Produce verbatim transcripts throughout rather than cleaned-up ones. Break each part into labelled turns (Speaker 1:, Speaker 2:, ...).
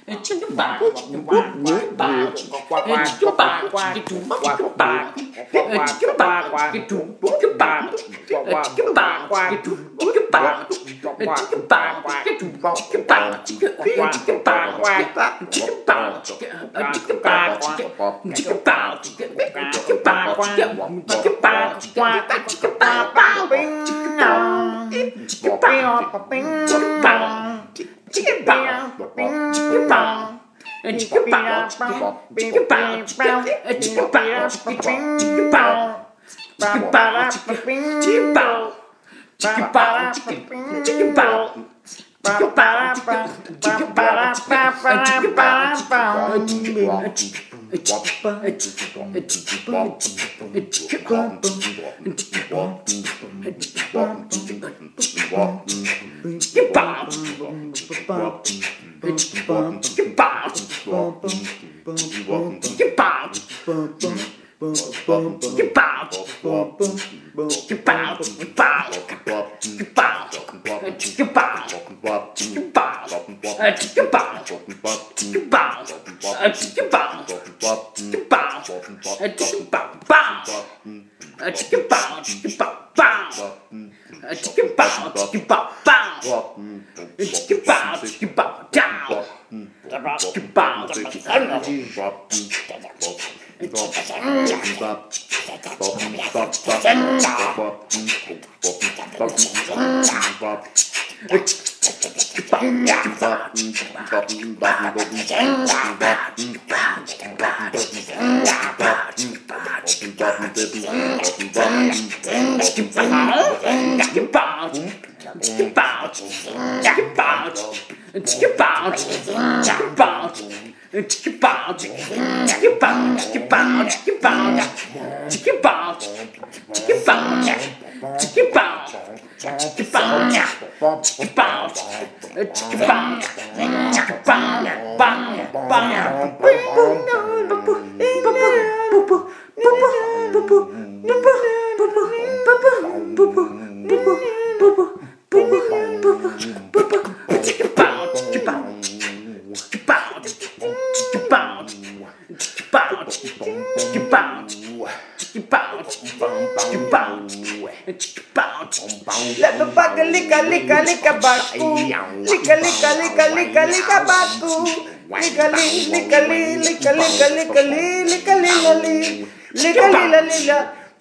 Speaker 1: Let the bugger licka licka licka baku. Licka licka licka licka licka baku. Licka li licka li licka licka licka li licka lilla li. Licka lilla lilla.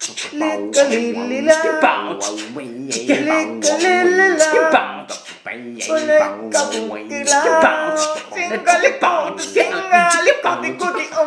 Speaker 1: Licka li lilla. Licka lilla la. Licka bukila. Singa licka singa licka licka di om.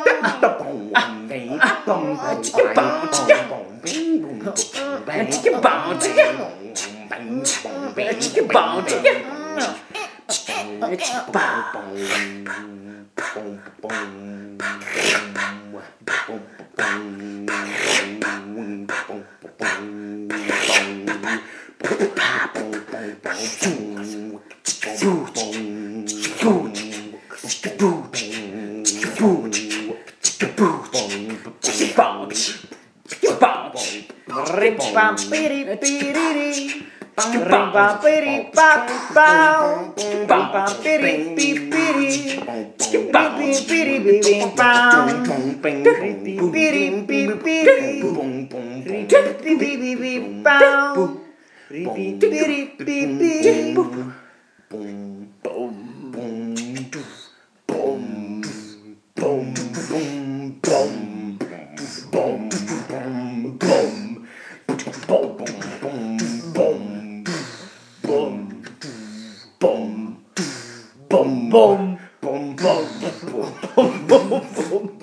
Speaker 1: Rim-pam piri-piri-ri. Rim-pam piri-pam-pam. Rim-pam piri-piri-piri. Piri-piri-piri-pam. Piri-piri-piri-piri-piri-piri-pam. Piri-piri-piri-piri. Boom, boom, boom, boom, boom, boom, boom, boom.